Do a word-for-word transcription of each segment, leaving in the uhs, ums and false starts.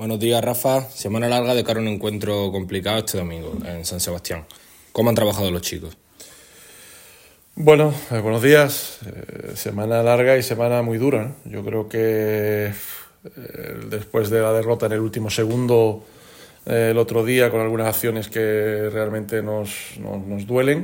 Buenos días, Rafa. Semana larga de cara a un encuentro complicado este domingo en San Sebastián. ¿Cómo han trabajado los chicos? Bueno, eh, buenos días. Eh, semana larga y semana muy dura, ¿no? Yo creo que eh, después de la derrota en el último segundo eh, el otro día, con algunas acciones que realmente nos, nos, nos duelen,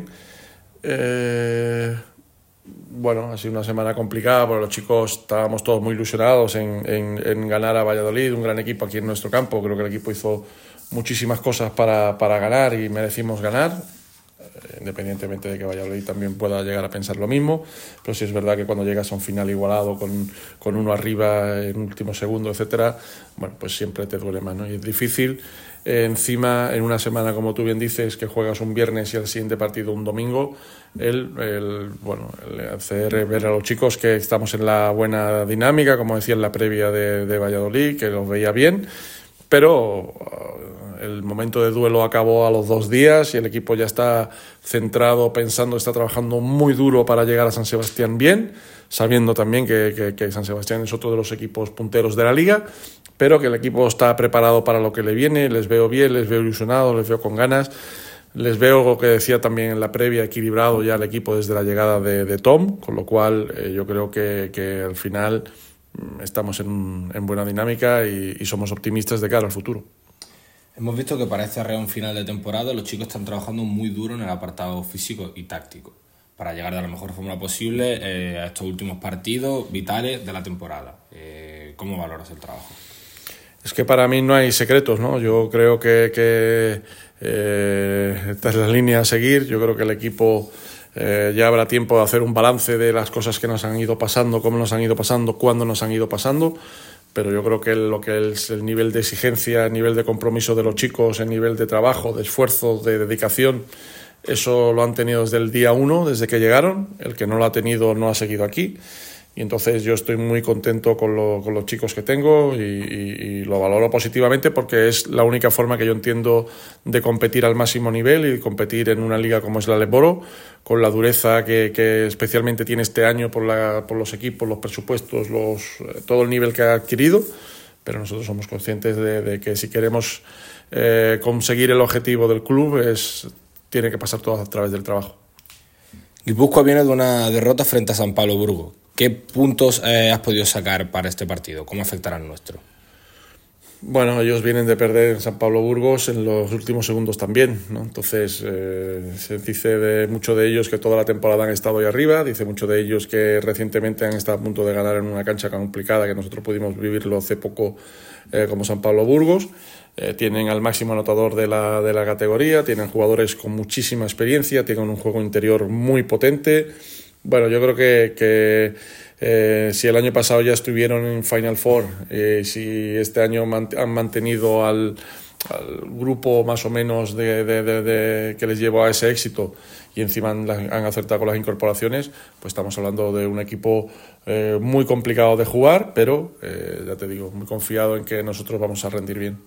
eh, bueno, ha sido una semana complicada porque los chicos estábamos todos muy ilusionados en, en, en ganar a Valladolid, un gran equipo aquí en nuestro campo. Creo que el equipo hizo muchísimas cosas para, para ganar y merecimos ganar, independientemente de que Valladolid también pueda llegar a pensar lo mismo, pero sí es verdad que cuando llegas a un final igualado con, con uno arriba en último segundo, etcétera, bueno, pues siempre te duele más, ¿no? Y es difícil, eh, encima en una semana, como tú bien dices, que juegas un viernes y el siguiente partido un domingo, el, el, bueno, el hacer ver a los chicos que estamos en la buena dinámica, como decía en la previa de, de Valladolid, que los veía bien, pero el momento de duelo acabó a los dos días y el equipo ya está centrado, pensando, está trabajando muy duro para llegar a San Sebastián bien, sabiendo también que, que, que San Sebastián es otro de los equipos punteros de la liga, pero que el equipo está preparado para lo que le viene. Les veo bien, les veo ilusionados, les veo con ganas, les veo, lo que decía también en la previa, equilibrado ya el equipo desde la llegada de, de Tom, con lo cual eh, yo creo que, que al final estamos en, en buena dinámica y, y somos optimistas de cara al futuro. Hemos visto que para este arreón final de temporada los chicos están trabajando muy duro en el apartado físico y táctico para llegar de la mejor forma posible eh, a estos últimos partidos vitales de la temporada. Eh, ¿Cómo valoras el trabajo? Es que para mí no hay secretos, ¿no? Yo creo que, que eh, esta es la línea a seguir. Yo creo que el equipo eh, ya habrá tiempo de hacer un balance de las cosas que nos han ido pasando, cómo nos han ido pasando, cuándo nos han ido pasando. Pero yo creo que lo que es el nivel de exigencia, el nivel de compromiso de los chicos, el nivel de trabajo, de esfuerzo, de dedicación, eso lo han tenido desde el día uno, desde que llegaron. El que no lo ha tenido no ha seguido aquí. Y entonces yo estoy muy contento con, lo, con los chicos que tengo y, y, y lo valoro positivamente porque es la única forma que yo entiendo de competir al máximo nivel y competir en una liga como es la Leboro, con la dureza que, que especialmente tiene este año por, la, por los equipos, los presupuestos, los, todo el nivel que ha adquirido. Pero nosotros somos conscientes de, de que si queremos eh, conseguir el objetivo del club es, tiene que pasar todo a través del trabajo. Guipúzcoa viene de una derrota frente a San Pablo Burgos. ¿Qué puntos eh, has podido sacar para este partido? ¿Cómo afectará al nuestro? Bueno, ellos vienen de perder en San Pablo Burgos en los últimos segundos también, ¿no? Entonces eh, se dice de muchos de ellos que toda la temporada han estado ahí arriba, dice muchos de ellos que recientemente han estado a punto de ganar en una cancha complicada que nosotros pudimos vivirlo hace poco eh, como San Pablo Burgos. Eh, tienen al máximo anotador de la, de la categoría, tienen jugadores con muchísima experiencia, tienen un juego interior muy potente. Bueno, yo creo que, que eh, si el año pasado ya estuvieron en Final Four, eh, si este año man, han mantenido al, al grupo más o menos de, de, de, de, que les llevó a ese éxito y encima han, han acertado con las incorporaciones, pues estamos hablando de un equipo eh, muy complicado de jugar, pero eh, ya te digo, muy confiado en que nosotros vamos a rendir bien.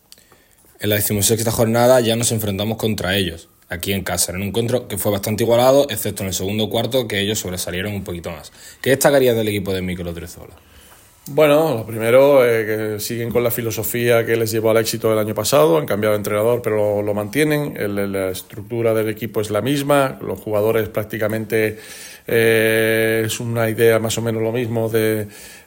En la decimosexta jornada ya nos enfrentamos contra ellos, aquí en casa, en un encuentro que fue bastante igualado, excepto en el segundo cuarto, que ellos sobresalieron un poquito más. ¿Qué destacarías del equipo de Mikel Odriozola? Bueno, lo primero, eh, que siguen con la filosofía que les llevó al éxito del año pasado, han cambiado de entrenador, pero lo, lo mantienen, el, la estructura del equipo es la misma, los jugadores prácticamente eh, es una idea más o menos lo mismo de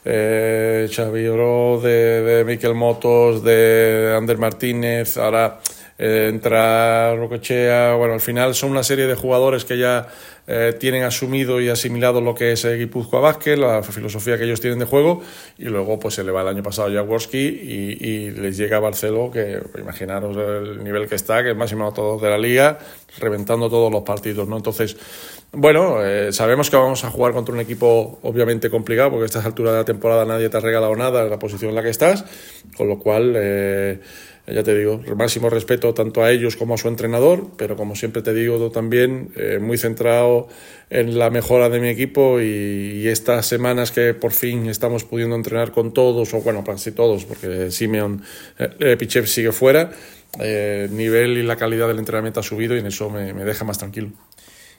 eh, Xavi Oro, de, de Mikel Motos, de Ander Martínez, ahora eh, entra Roquechea. Bueno, al final son una serie de jugadores que ya Eh, tienen asumido y asimilado lo que es Guipúzcoa Basket, la filosofía que ellos tienen de juego, y luego pues se le va el año pasado Jaworski y, y les llega a Barceló, que imaginaros el nivel que está, que es el máximo anotador de la liga, reventando todos los partidos, ¿no? Entonces, bueno, eh, sabemos que vamos a jugar contra un equipo obviamente complicado, porque a estas alturas de la temporada nadie te ha regalado nada en la posición en la que estás, con lo cual eh, ya te digo, máximo respeto tanto a ellos como a su entrenador, pero como siempre te digo también, eh, muy centrado en la mejora de mi equipo y, y estas semanas que por fin estamos pudiendo entrenar con todos, o bueno, casi todos, porque Simeon eh, Pichev sigue fuera, el eh, nivel y la calidad del entrenamiento ha subido y en eso me, me deja más tranquilo.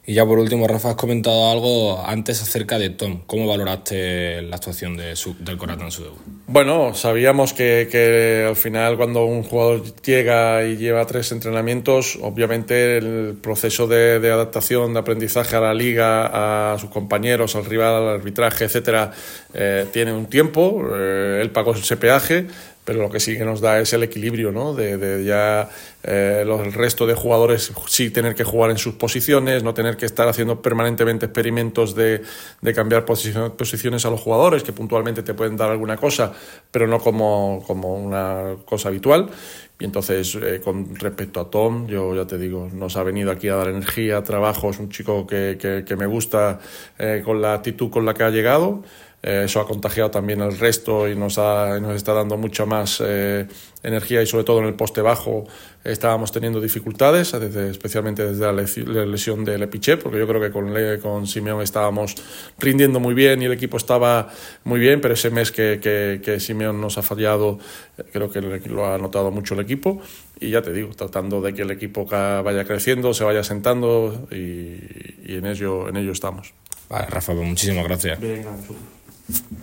Y ya por último, Rafa, has comentado algo antes acerca de Tom. ¿Cómo valoraste la actuación de su, del Corata en su debut? Bueno, sabíamos que, que al final cuando un jugador llega y lleva tres entrenamientos, obviamente el proceso de, de adaptación, de aprendizaje a la liga, a sus compañeros, al rival, al arbitraje, etcétera, eh, tiene un tiempo. Eh, él pagó ese peaje, pero lo que sí que nos da es el equilibrio, ¿no? De, de ya eh, los, el resto de jugadores sí tener que jugar en sus posiciones, no tener que estar haciendo permanentemente experimentos de, de cambiar posiciones, posiciones a los jugadores, que puntualmente te pueden dar alguna cosa, pero no como, como una cosa habitual. Y entonces, eh, con respecto a Tom, yo ya te digo, nos ha venido aquí a dar energía, trabajo, es un chico que, que, que me gusta eh, con la actitud con la que ha llegado. Eh, eso ha contagiado también al resto y nos, ha, nos está dando mucha más eh, energía, y sobre todo en el poste bajo estábamos teniendo dificultades, desde, especialmente desde la, lesión, la lesión del Epiche, porque yo creo que con, con Simeón estábamos rindiendo muy bien y el equipo estaba muy bien, pero ese mes que, que, que Simeón nos ha fallado, creo que lo ha notado mucho el equipo. Y ya te digo, tratando de que el equipo vaya creciendo, se vaya sentando, y, y en ello, en ello estamos. Vale, Rafa, pues muchísimas gracias. Venga,